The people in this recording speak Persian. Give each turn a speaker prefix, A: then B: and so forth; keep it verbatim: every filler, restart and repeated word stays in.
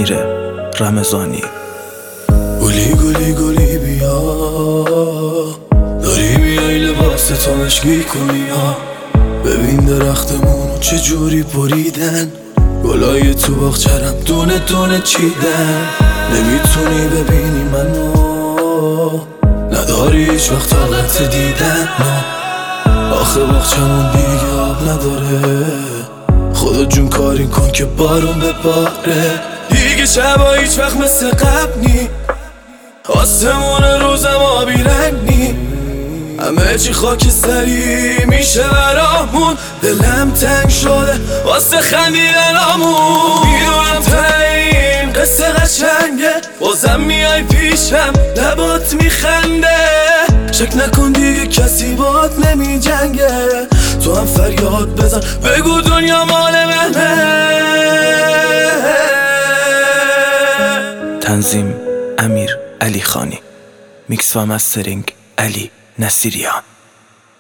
A: امیر رمضانی.
B: گلی گلی گلی بیا، داری میای لباس تو مشکی کنی ها. ببین درختمونو چه جوری بریدن، گلای تو باغچرم دونه دونه چیدن. نمیتونی ببینی منو، نداری هیچ وقت طاقت دیدن نو. آخه باغچمون دیگه آب نداره، خدا جون کاری کن که بارون بباره. دیگه شبا هیچ وقت مثل قبل نی، آسمون روزم آبی رنگ نی. همه چی خاکستری میشه برامون، دلم تنگ شده واسه خندیدنامون. میدونم تا این قصه قشنگه، بازم میای پیشم لبات میخنده. شک نکن دیگه کسی بات نمی جنگه، تو هم فریاد بزن بگو دنیا مال منه.
A: تنظیم امیر علی خانی، میکس و مسترینگ علی نصیریان.